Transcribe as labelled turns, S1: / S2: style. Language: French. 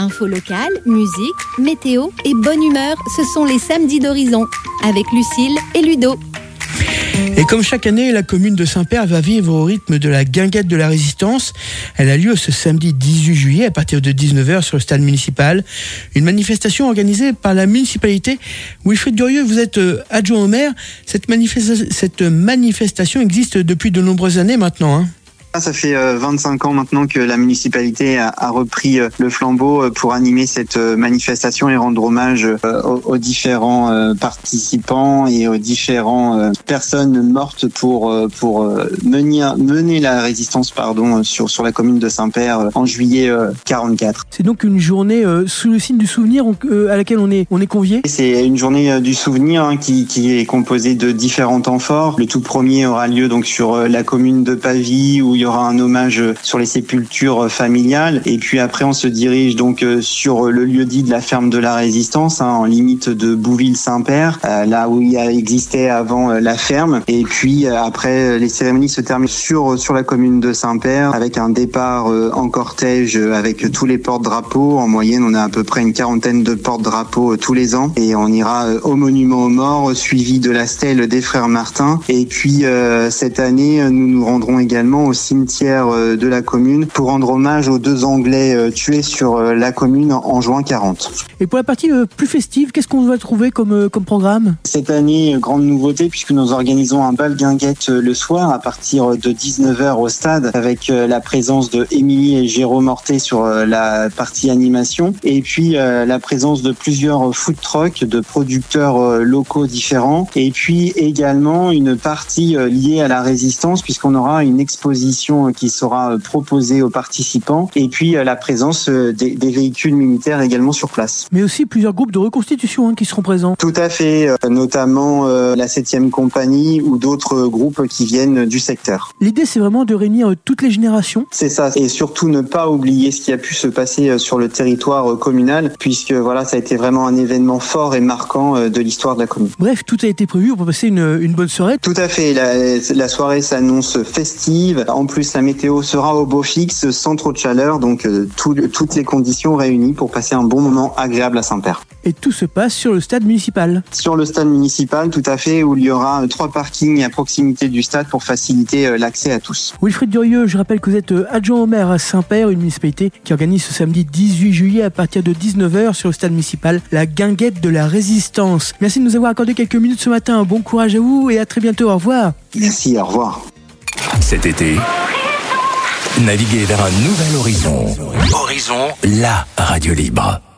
S1: Info locale, musique, météo et bonne humeur, ce sont les samedis d'Horizon, avec Lucille et Ludo.
S2: Et comme chaque année, la commune de Saint-Père va vivre au rythme de la guinguette de la Résistance. Elle a lieu ce samedi 18 juillet à partir de 19h sur le stade municipal. Une manifestation organisée par la municipalité. Wilfried Durieux, vous êtes adjoint au maire. Cette manifestation existe depuis de nombreuses années maintenant, hein.
S3: Ça fait 25 ans maintenant que la municipalité a repris le flambeau pour animer cette manifestation et rendre hommage aux différents participants et aux différentes personnes mortes pour mener la résistance sur la commune de Saint-Père en juillet 44.
S2: C'est donc une journée sous le signe du souvenir à laquelle on est convié.
S3: C'est une journée du souvenir qui est composée de différents temps forts. Le tout premier aura lieu donc sur la commune de Pavie où il y aura un hommage sur les sépultures familiales, et puis après on se dirige donc sur le lieu-dit de la ferme de la Résistance, en limite de Bouville-Saint-Père, là où il existait avant la ferme, et puis après les cérémonies se terminent sur la commune de Saint-Père avec un départ en cortège avec tous les porte-drapeaux. En moyenne on a à peu près une 40aine de porte-drapeaux tous les ans, et on ira au monument aux morts suivi de la stèle des frères Martin, et puis cette année nous nous rendrons également au cimetière de la commune pour rendre hommage aux 2 Anglais tués sur la commune en juin 40.
S2: Et pour la partie plus festive, qu'est-ce qu'on va trouver comme programme ?
S3: Cette année, grande nouveauté puisque nous organisons un bal guinguette le soir à partir de 19h au stade avec la présence de Émilie et Jérôme Hortet sur la partie animation, et puis la présence de plusieurs food trucks de producteurs locaux différents, et puis également une partie liée à la résistance puisqu'on aura une exposition qui sera proposée aux participants, et puis la présence des véhicules militaires également sur place.
S2: Mais aussi plusieurs groupes de reconstitution qui seront présents.
S3: Tout à fait, notamment la 7e compagnie ou d'autres groupes qui viennent du secteur.
S2: L'idée, c'est vraiment de réunir toutes les générations.
S3: C'est ça, et surtout ne pas oublier ce qui a pu se passer sur le territoire communal, puisque voilà, ça a été vraiment un événement fort et marquant de l'histoire de la commune.
S2: Bref, tout a été prévu pour passer une bonne soirée.
S3: Tout à fait, la soirée s'annonce festive. En plus, la météo sera au beau fixe, sans trop de chaleur, donc toutes les conditions réunies pour passer un bon moment agréable à Saint-Père.
S2: Et tout se passe sur le stade municipal.
S3: Sur le stade municipal, tout à fait, où il y aura 3 parkings à proximité du stade pour faciliter l'accès à tous.
S2: Wilfried Durieux, je rappelle que vous êtes adjoint au maire à Saint-Père, une municipalité qui organise ce samedi 18 juillet à partir de 19h sur le stade municipal la guinguette de la Résistance. Merci de nous avoir accordé quelques minutes ce matin. Bon courage à vous et à très bientôt. Au revoir.
S3: Merci, au revoir.
S4: Cet été, naviguez vers un nouvel horizon. Horizon, la radio libre.